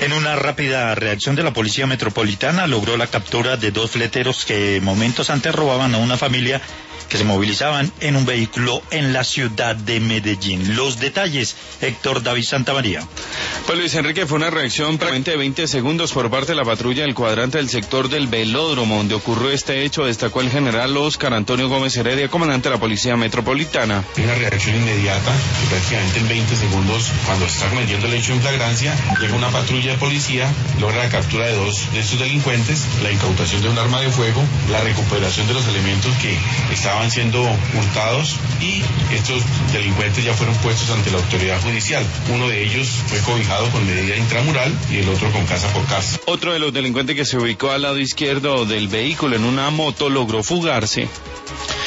En una rápida reacción de la Policía Metropolitana logró la captura de 2 fleteros que momentos antes robaban a una familia que se movilizaban en un vehículo en la ciudad de Medellín. Los detalles, Héctor David Santamaría. Pues Luis Enrique, fue una reacción prácticamente de 20 segundos por parte de la patrulla del cuadrante del sector del Velódromo, donde ocurrió este hecho, destacó el general Óscar Antonio Gómez Heredia, comandante de la Policía Metropolitana. Una reacción inmediata, que prácticamente en 20 segundos, cuando se está cometiendo el hecho en flagrancia, llega una patrulla de policía, logra la captura de 2 de estos delincuentes, la incautación de un arma de fuego, la recuperación de los elementos que estaban siendo hurtados, y estos delincuentes ya fueron puestos ante la autoridad judicial. Uno de ellos fue cobijado con medida intramural y el otro con casa por casa. Otro de los delincuentes que se ubicó al lado izquierdo del vehículo en una moto logró fugarse.